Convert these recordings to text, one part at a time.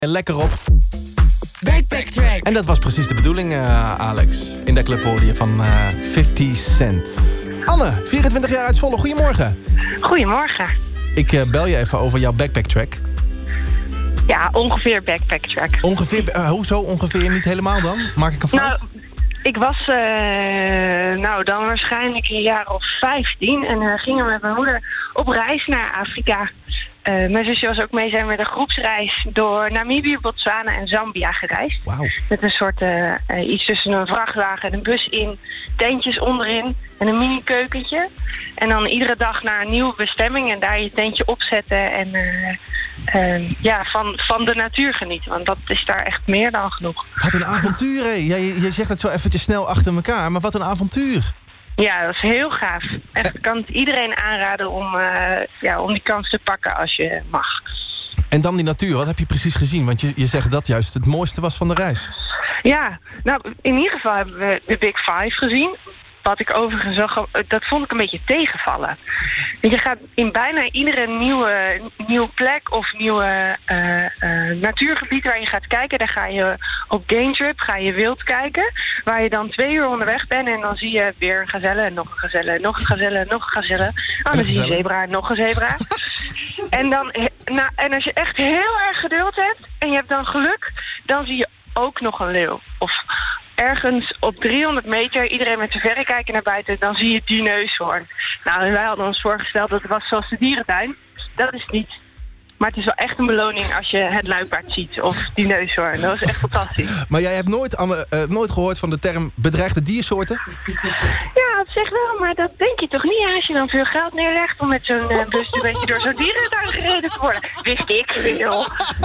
Lekker op. Backpack Track. En dat was precies de bedoeling, Alex. In de club hoorde je van 50 Cent. Anne, 24 jaar uit Zwolle. Goedemorgen. Goedemorgen. Ik bel je even over jouw backpack track. Ja, ongeveer backpack track. Ongeveer, hoezo ongeveer? Niet helemaal dan? Maak ik een fout? Nou, ik was dan waarschijnlijk een jaar of 15 en gingen met mijn moeder op reis naar Afrika. Mijn zusje was ook mee, zijn met een groepsreis door Namibië, Botswana en Zambia gereisd. Wauw. Met een soort iets tussen een vrachtwagen en een bus in, tentjes onderin en een mini keukentje. En dan iedere dag naar een nieuwe bestemming en daar je tentje opzetten en van de natuur genieten. Want dat is daar echt meer dan genoeg. Wat een avontuur, hé. Ja, je zegt het zo eventjes snel achter elkaar, maar wat een avontuur. Ja, dat is heel gaaf. Echt, ik kan het iedereen aanraden om die kans te pakken als je mag. En dan die natuur, wat heb je precies gezien? Want je zegt dat juist het mooiste was van de reis. Ja, nou, in ieder geval hebben we de Big Five gezien. Wat ik overigens zag, dat vond ik een beetje tegenvallen. Je gaat in bijna iedere nieuwe plek of nieuwe natuurgebied waar je gaat kijken, daar ga je op game trip, ga je wild kijken. Waar je dan 2 uur onderweg bent en dan zie je weer een gazelle en nog een gazelle, nog een gazelle, nog een gazelle. Oh, dan zie je een zebra en nog een zebra. En als je echt heel erg geduld hebt en je hebt dan geluk, dan zie je ook nog een leeuw. Of ergens op 300 meter, iedereen met zijn verrekijker naar buiten, dan zie je die neushoorn. Nou, en wij hadden ons voorgesteld dat het was zoals de dierentuin. Dat is niet. Maar het is wel echt een beloning als je het luipaard ziet of die neushoorn. Dat was echt fantastisch. Maar jij hebt nooit gehoord van de term bedreigde diersoorten? Ja, op zich wel, maar dat denk je toch niet als je dan veel geld neerlegt om met zo'n bus een beetje door zo'n dierentuin gereden te worden. Wist ik veel.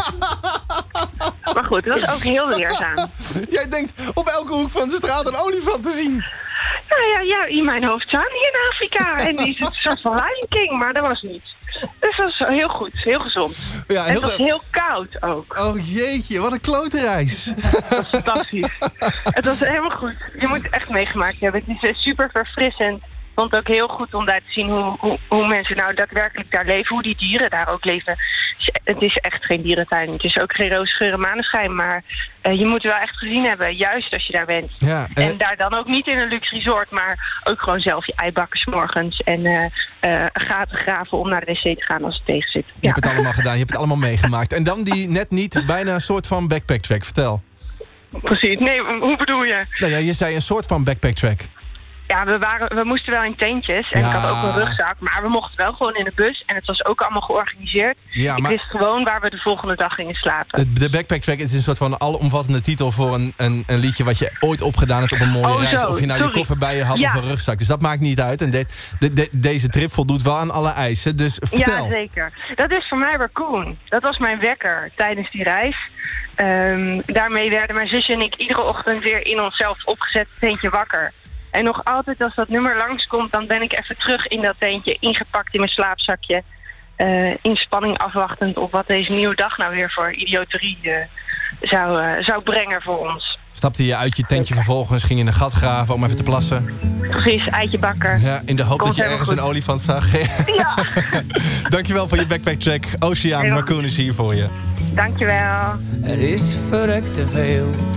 Maar goed, dat was ook heel leerzaam. Jij denkt op elke hoek van de straat een olifant te zien. Nou ja, in mijn hoofd staan die in Afrika. En die is een soort van Lion King, maar dat was niet. Dus dat was heel goed, heel gezond. Ja, en het was heel koud ook. Oh jeetje, wat een klote reis. Dat was fantastisch. Het was helemaal goed. Je moet het echt meegemaakt hebben. Het is super verfrissend. Ik vond het ook heel goed om daar te zien hoe mensen nou daadwerkelijk daar leven. Hoe die dieren daar ook leven. Het is echt geen dierentuin. Het is ook geen roze geur en maneschijn. Maar je moet het wel echt gezien hebben. Juist als je daar bent. Ja, en daar dan ook niet in een luxe resort. Maar ook gewoon zelf je ei bakken 's morgens. En gaten graven om naar de wc te gaan als het tegen zit. Je hebt het allemaal gedaan. Je hebt het allemaal meegemaakt. En dan die net niet bijna een soort van backpack track. Vertel. Precies. Nee, hoe bedoel je? Nou ja, je zei een soort van backpack track. Ja, we moesten wel in tentjes en ik had ook een rugzak, maar we mochten wel gewoon in de bus en het was ook allemaal georganiseerd. Ja, ik wist gewoon waar we de volgende dag gingen slapen. De backpack track is een soort van alomvattende titel voor een liedje wat je ooit opgedaan hebt op een mooie reis. Of je nou je koffer bij je had of een rugzak. Dus dat maakt niet uit. En deze trip voldoet wel aan alle eisen. Dus vertel. Ja, zeker. Dat is voor mij Raccoon. Dat was mijn wekker tijdens die reis. Daarmee werden mijn zusje en ik iedere ochtend weer in onszelf opgezet tentje wakker. En nog altijd als dat nummer langskomt, dan ben ik even terug in dat tentje, ingepakt in mijn slaapzakje. In spanning afwachtend op wat deze nieuwe dag nou weer voor idioterie zou brengen voor ons. Stapte je uit je tentje vervolgens, ging je in een gat graven om even te plassen? Precies, eitje bakken. Ja, in de hoop dat je ergens een olifant zag. Ja. Dankjewel voor je backpack track. Oceaan, Raccoon is hier voor je. Dankjewel. Er is verrekt te veel